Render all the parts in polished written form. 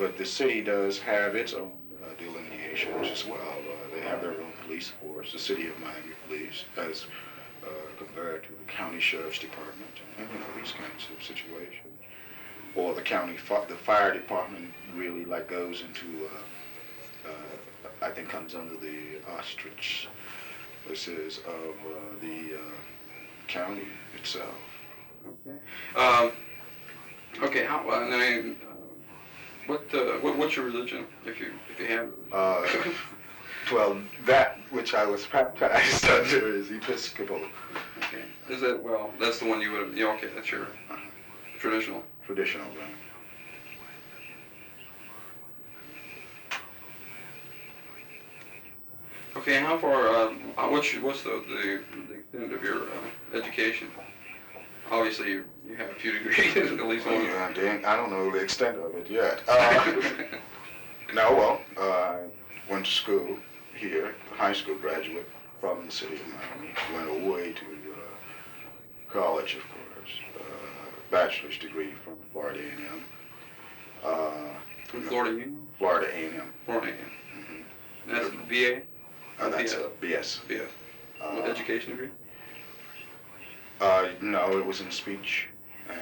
but the city does have its own delineations as well. They have their own police force. The city of Miami Police as compared to the county sheriff's department, and these kinds of situations. Or the the fire department really like goes into, I think comes under the ostrich. This is of the county itself. Okay. Okay. How? What's your religion, if you have? Well, that which I was baptized under is Episcopal. Okay. Is that That's the one you would have. Yeah. Okay. That's your traditional. Traditional, right? Okay. How far? What's the extent of your education? Obviously, you have a few degrees, at least one. Yeah, I don't know the extent of it yet. I went to school here, high school graduate from the city of Miami. Went away to college, of course. Bachelor's degree from Florida A&M. From Florida Union? Florida A&M. Florida A&M. Mm-hmm. That's a BA? That's a BS. BS. What education degree? No, it was in speech and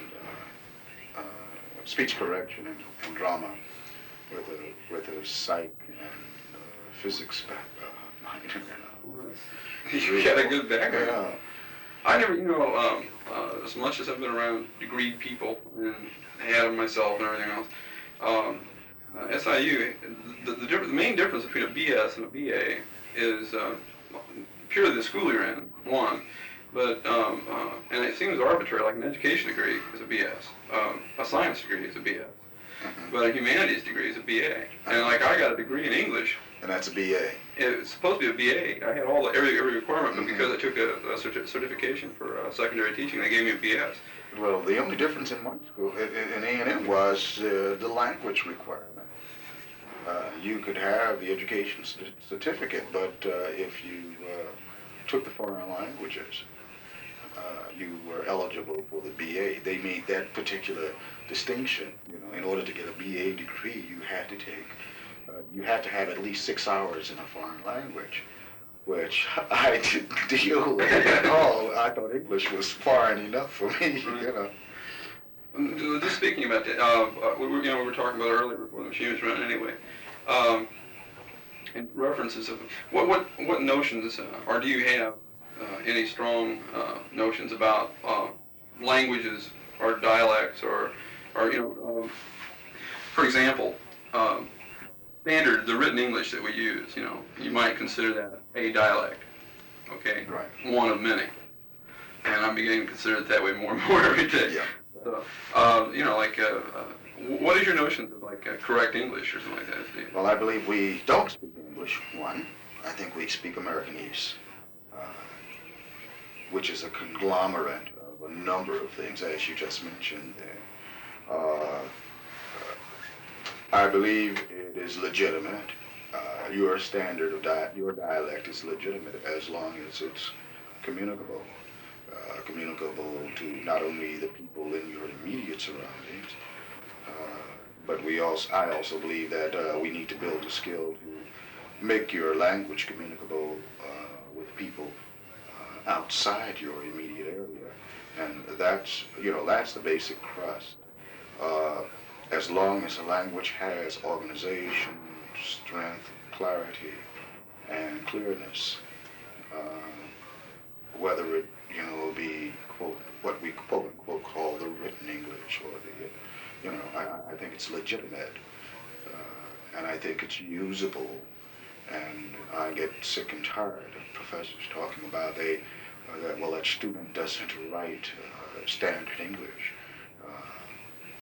speech correction and drama with a psych and physics minor. You got a good background. Yeah. I never, as much as I've been around degreed people and had them myself and everything else, SIU, the main difference between a BS and a BA is purely the school you're in, one. But, and it seems arbitrary, like an education degree is a BS. A science degree is a BS. Mm-hmm. But a humanities degree is a BA. And like I got a degree in English. And that's a BA. It's supposed to be a BA. I had every requirement, but because I took a certification for secondary teaching, they gave me a BS. Well, the only difference in my school, in A&M, was the language requirement. You could have the education certificate, but if you took the foreign languages, you were eligible for the BA. They made that particular distinction. In order to get a BA degree, you had to have at least 6 hours in a foreign language, which I didn't deal with at all. I thought English was foreign enough for me, Just speaking about that, we were talking about earlier before the machine was running anyway. And references of what notions, or do you have any strong notions about languages or dialects or for example, standard, the written English that we use, you might consider that a dialect, okay? Right. One of many. And I'm beginning to consider it that way more and more every day. Yeah. So, what is your notions of correct English or something like that? Well, I believe we don't speak English, one. I think we speak Americanese, which is a conglomerate of a number of things, as you just mentioned there. I believe it is legitimate. Your standard of your dialect is legitimate as long as it's communicable. Communicable to not only the people in your immediate surroundings, but I also believe that we need to build a skill to make your language communicable with people outside your immediate area, and that's the basic crust. As long as a language has organization, strength, clarity, and clearness, whether it be what we quote unquote call the written English or I think it's legitimate, and I think it's usable. And I get sick and tired of professors talking about that student doesn't write standard English.